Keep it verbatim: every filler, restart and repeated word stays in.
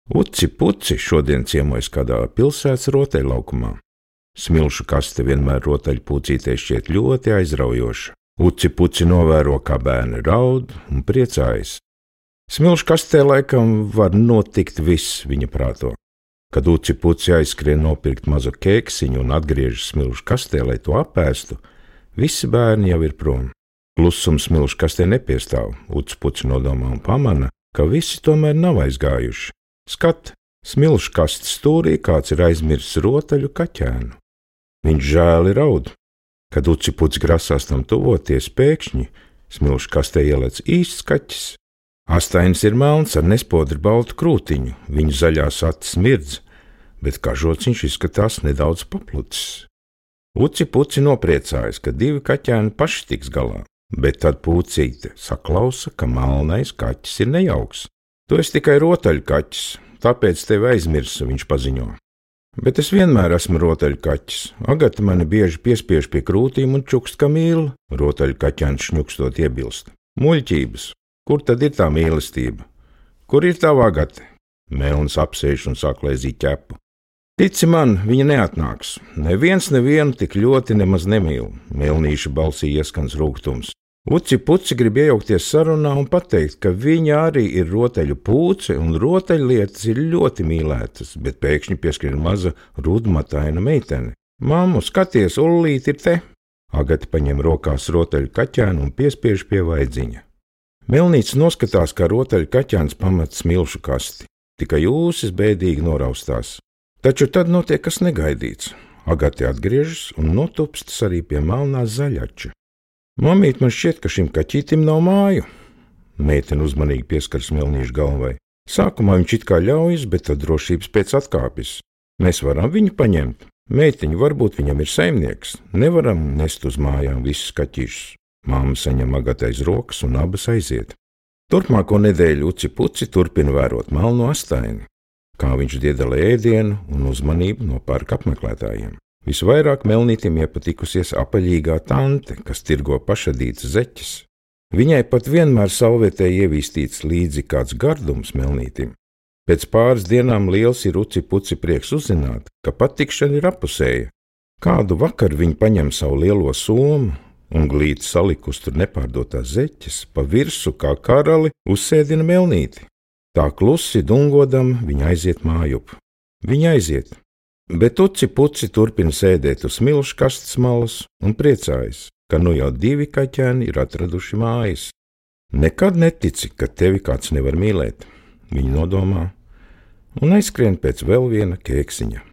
Uci Puci šodien ciemojas kādā pilsētas rotaļlaukumā. Smilšu kaste vienmēr rotaļpūcītei šķiet ļoti aizraujoša. Uci Puci novēro, kā bērni raud un priecājas. Smilšu kastē laikam var notikt viss, viņa prāto. Kad Uci Puci aizskrien nopirkt mazu keksiņu un atgriežas smilšu kastē, lai to apēstu, visi bērni jau ir prom. Klusums smilšu kastē nepiestāv. Uci Puci nodomā un pamana, ka visi tomēr nav aizgājuši. Skat, smilšu kastes stūrī kāds ir aizmirsis rotaļu kaķēnu. Viņš žēli raud. Kad Uci Puci grasās tam tuvoties, pēkšņi smilšu kastē ielec īsts kaķis. Astainis ir melns ar nespodri baltu krūtiņu, viņa zaļās acis mirdz, bet kažociņš izskatās nedaudz paplucis. Uci Puci nopriecājas, ka divi kaķēni paši tiks galā, bet tad Pucīte saklausa, ka melnais kaķis ir nejauks. Tu esi tikai rotaļu kaķis, tāpēc tevi aizmirsu, viņš paziņo. Bet es vienmēr esmu rotaļu kaķis. Agata mani bieži piespiež pie krūtīm un čukst, ka mīl, rotaļu kaķēns šņukstot iebilst. Muļķības, kur tad ir tā mīlestība? Kur ir tava Agate? Melns apsēž un sāk lēzīt ķepu. Tici man, viņa neatnāks. Neviens nevienu tik ļoti nemaz nemīl. Melnīša balsī ieskans rūgtums. Uci Puci grib iejaukties sarunā un pateikt, ka viņa arī ir rotaļu pūce un rotaļlietas ir ļoti mīlētas, bet pēkšņi pieskrien maza rudmataina meitene. Mammu, skaties, Ullīt ir te! Agata paņem rokās rotaļu kaķēnu un piespiež pie vaidziņa. Melnīts noskatās, kā rotaļu kaķēns pamet smilšu kasti. Tikai jūsis bēdīgi noraustās. Taču tad notiek kas negaidīts. Agate atgriežas un notupstas arī pie melnā zaļača. Mamīt, man šķiet, ka šim kaķītim nav māju. Meitene uzmanīgi pieskaras Melnīša galvai. Sākumā viņš it kā ļaujas, bet tad drošības pēc atkāpjas. Mēs varam viņu paņemt. Meitiņu, varbūt viņam ir saimnieks. Nevaram nest uz mājām visus kaķīšus. Māma saņem Agatu aiz rokas un abas aiziet. Turpmāko nedēļu Uci Puci turpina vērot melno astaini, kā viņš diedala ēdienu un uzmanību no parka apmeklētājiem. Visvairāk Melnītim iepatikusies apaļīgā tante, kas tirgo pašadītas zeķes. Viņai pat vienmēr salvetē ievīstīts līdzi kāds gardums Melnītim. Pēc pāris dienām liels ir Uci Puci prieks uzzināt, ka patikšana ir apusēja. Kādu vakaru viņi paņem savu lielo somu un glīti salikus tur nepārdotās zeķes, pa virsu kā karali uzsēdina Melnīti. Tā klusi dungodam viņa aiziet mājup. Viņa aiziet. Bet Uci Puci turpina sēdēt uz smilšu kastes malas un priecājas, ka nu jau divi kaķēni ir atraduši mājas. Nekad netici, ka tevi kāds nevar mīlēt, viņa nodomā, un aizskrien pēc vēl viena keksiņa.